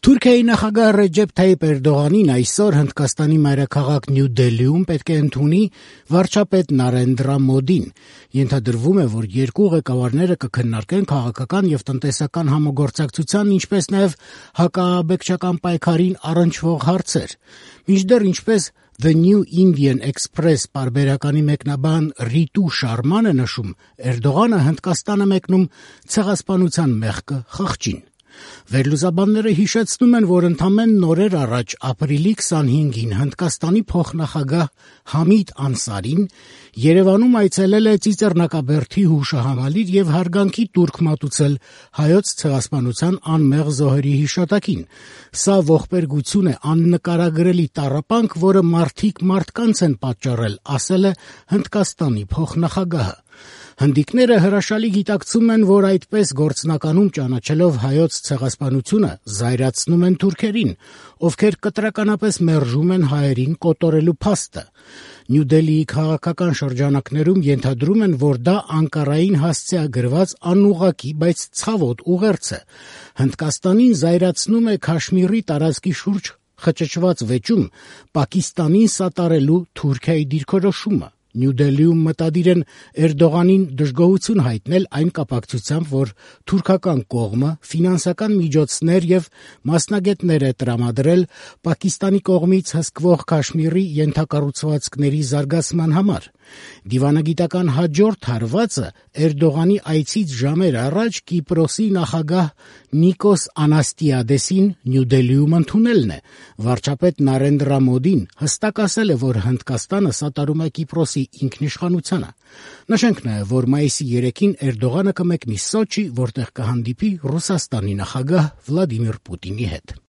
Թուրքիայի նախագահ Ռեջեփ Թայիփ Էրդողանին այսօր Հնդկաստանի մայրաքաղաք Նյու Դելիում պետք է ընդունի վարչապետ Նարենդրա Մոդին։ Ենթադրվում է, որ երկու ղեկավարները կքննարկեն քաղաքական եւ տնտեսական համագործակցության, ինչպես նաեւ հակաաբեկչական պայքարին առնչվող հարցեր։ Մինչդեռ, ինչպես The New Indian Express պարբերականի մեկնաբան Ռիտու Շարմանը նշում, Էրդողանը Հնդկաստանը մեկնում ցեղասպանության մեղքը խղճին։ Վերլուծաբանները հիշեցնում են, որ ընդամենը նորեր առաջ ապրիլի 25-ին Հնդկաստանի փոխնախագահ Համիդ Անսարին Երևանում այցելել է Ծիծեռնակաբերդի հուշահամալիր եւ հարգանքի տուրք մատուցել հայոց ցեղասպանության անմեղ զոհերի հիշատակին։ Սա ողբերգություն է, աննկարագրելի տառապանք, որը մարդիկ մարդկանց են պատճառել, ասել է Հնդկաստանի փոխնախագահը։ Հնդիկները հրաշալի գիտակցում են, որ այդպես գործնականում ճանաչելով հայոց ցեղասպանությունը զայրացնում են թուրքերին, ովքեր կտրականապես մերժում են հայերին կոտորելու փաստը։ Նյու Դելիի քաղաքական շրջանակներում ենթադրում են, որ դա Անկարային հասցեագրված անուղղակի, բայց ցավոտ ուղերձ է։ Հնդկաստանին զայրացնում է Քաշմիրի տարածքի շուրջ խճճված վեճում Պակիստանին սատարելու Թուրքիայի դիրքորոշումը։ Նյու Դելիում մտադիր են Էրդողանին դժգոհություն հայտնել այն կապակցությամբ, որ թուրքական կողմը ֆինանսական միջոցներ եւ մասնագետներ է տրամադրել Պակիստանի կողմից հսկվող Քաշմիրի ենթակառուցվածքների զարգացման համար։ Դիվանագիտական հաջորդ հարվածը Էրդողանի այցից ժամեր առաջ Կիպրոսի նախագահ Նիկոս Անաստիադեսին Նյու Դելիում ընդունելն է։ Վարչապետ Նարենդրա Մոդին հստակ ասել է, որ Հնդկաստանը սատարում է Կիպրոսի ինքնիշխանությանը։ Նշենք նաև, որ մայիսի 3-ին Էրդողանը կմեկնի Սոչի, որտեղ կհանդիպի Ռուսաստանի նախագահ Վլադիմիր Պուտինի հետ։